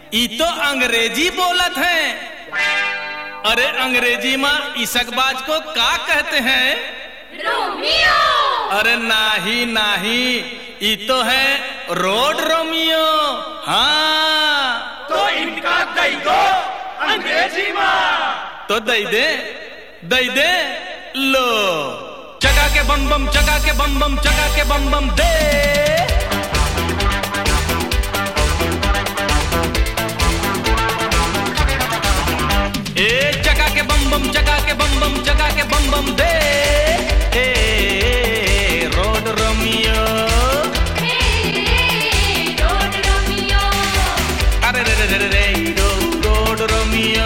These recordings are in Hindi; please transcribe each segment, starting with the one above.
ई तो अंग्रेजी बोलत है। अरे अंग्रेजी में इसकबाज को का कहते हैं? रोमियो। अरे नाही नाही, ई तो है रोड रोमियो। हाँ तो इनका दई दो अंग्रेजी में। तो दई दे लो। चका के बम बम, चका के बम बम, चका के बम बम दे। ए चका के बम बम, चका के बम बम, चका के बम बम दे। Road Romeo, road Romeo. अरे रे रे रे रे रोड रोमियो।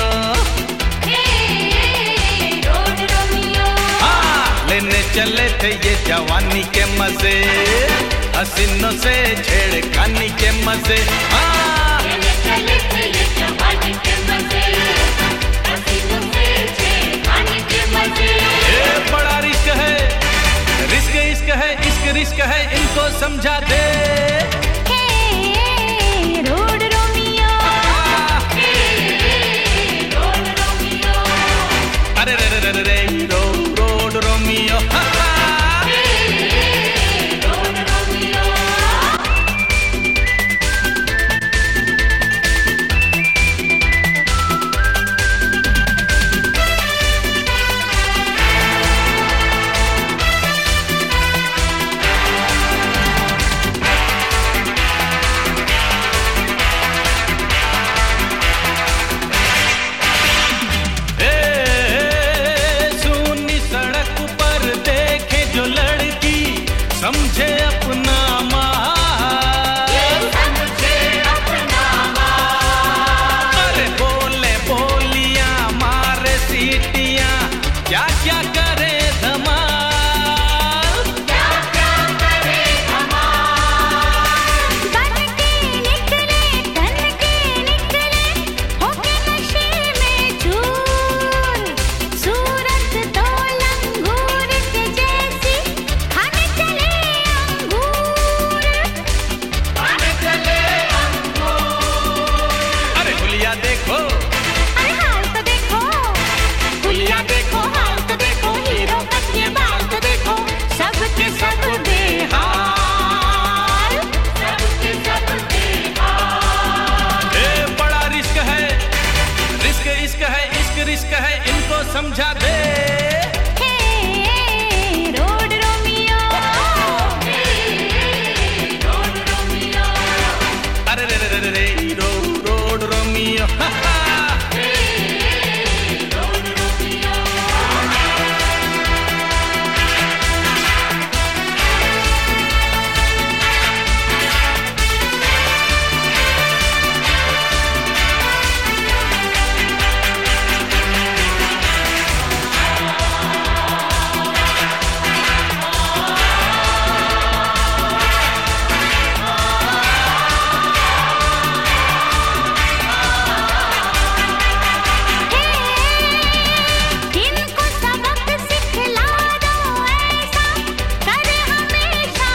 Road Romeo. हाँ लेने चले थे ये जवानी के मजे, हसीनों से छेड़खानी के मजे। हाँ चले थे ये जवानी के मजे, हसीनों से छेड़खानी के मजे। ये बड़ा रिस्क है, रिस्क इश्क है, इश्क रिस्क है, इनको समझा दे। Road Romeo. Road Romeo. अरे रे रे रे रे रोड रोमियो। Road Romeo. समझे अपना अरे बोले बोलियां मारे सीटियां, क्या क्या करे धमाल, क्या क्या करे धमाल। बन के निकले, तन के निकले, होके नशे में चूर। सूरत तो लंगूर के जैसी, खाने चले अंगूर। खाने चले अंगूर। अरे हुलिया देखो, अरे हाल तो देखो, हुलिया देखो, हाल तो देखो, हीरो कट बाल तो देखो, सबके सब बेहाल, सबके सब बेहाल। ए बड़ा रिस्क है, रिस्क इश्क है, इश्क रिस्क है, इनको समझा दे। Road Romeo. Road Romeo. अरे रे रे रे रे रोड रोमियो। Road Romeo. इनको सबक सिखला दो ऐसा, करे हमेशा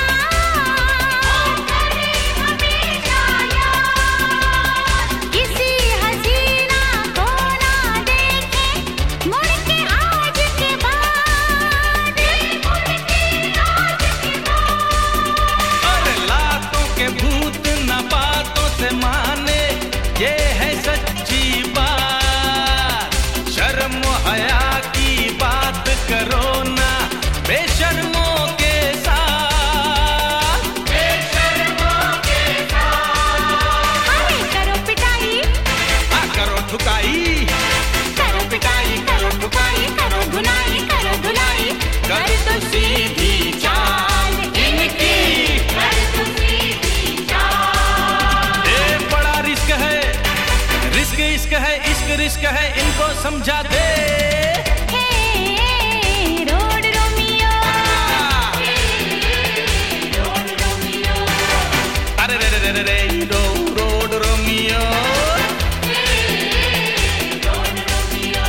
याद, करे हमेशा याद। किसी हसीना को ना देखे मुड़ के आज के बाद, मुड़ के आज के बाद। अरे लातों के भूत न बातों से माने, ये है सच्ची बात। शर्म हया की बात करो ना बेशर्मों के साथ, बेशर्मों के साथ। अरे करो पिटाई, हाँ करो ठुकाई, करो पिटाई, करो ठुकाई, करो धुनाई, करो धुलाई, कर तो सीधी चाल इनकी, कर तो सीधी चाल। ये बड़ा रिस्क है, रिस्क इश्क है, इश्क रिस्क है, इनको समझा दे। Road Romeo. Road Romeo. अरे रे रे रे रे रोड रोमियो। Road Romeo.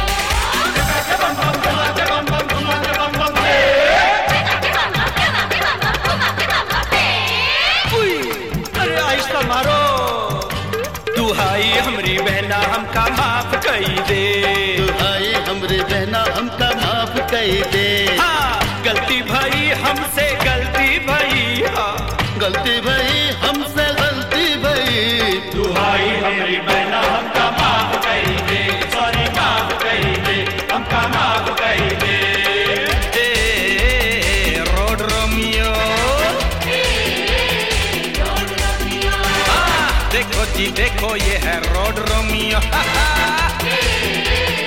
अरे आहिस्ता मारो, तू हाय देखो जी देखो ये है रोड रोमियो